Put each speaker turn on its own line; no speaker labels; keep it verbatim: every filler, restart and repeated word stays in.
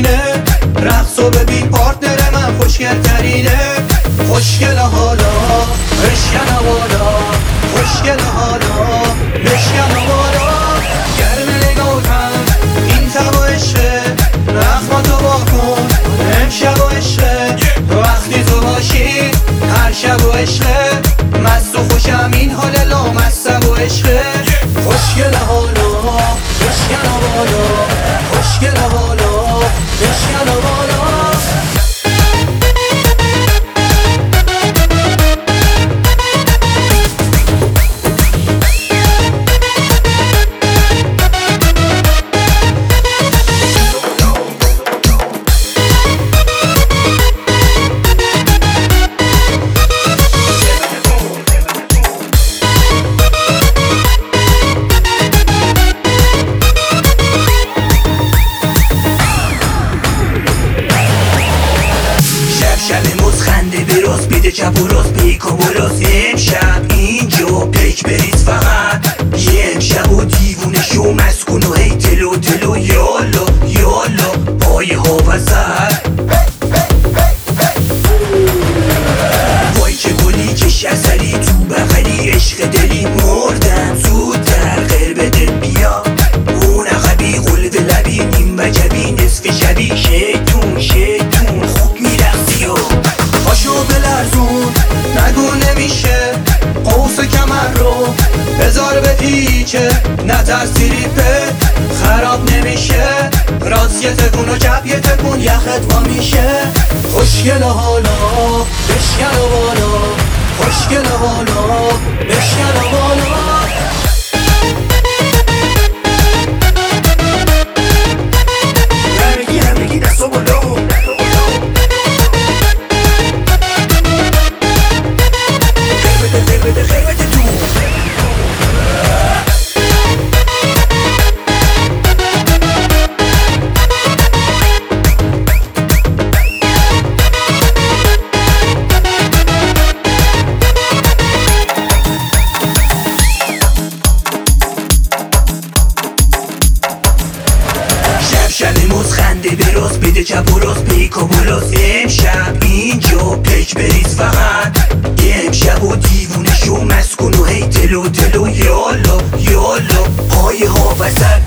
ترینه، رقص و ببین پارتنر من خوشگل ترینه. خوشگل حالا بشکن بالا، خوشگل حالا بشکن بالا. گرم نگاهتم این تب و عشقه، رخماتو با کن امشب و عشقه. وقتی تو باشی هر شب و عشقه، مست و خوشم این حال لامصب و عشقه. خوشگل حالا بشکن بالا، خوشگل حالا بشکن بالا.
شب موز خنده براز بیده چپ و راست پیک و براز. امشب اینجا پیک بریز فقط، یه امشب و دیوونه شو مسکن و هی تلو تلو. یالا یالا پای ها وزد، وای چه گلی چه اثری تو بغلی. عشق دلی مردم زودتر غیر بده بیا. اون عقبی قلب لبی نیم وجبی نصف شبی. شیطون شیطون خوب میرقصی و
پاشو بلرزون نگو نمیشه، قوس کمر رو بذار به پیچه. نترس تریپه خراب نمیشه، راست یه تکون و چپ یه تکون یخت وا میشه. خوشگل حالا بشکن بالا، خوشگل حالا بشکن بالا.
همگی همگی دستو بالا. شب موز خنده براز بیده چپ و راست پیک و براز. امشب اینجا پیک بریز فقط، یه امشب و دیوونه شو مسکن و هی تلو تلو. یالا یالا پای ها وزد،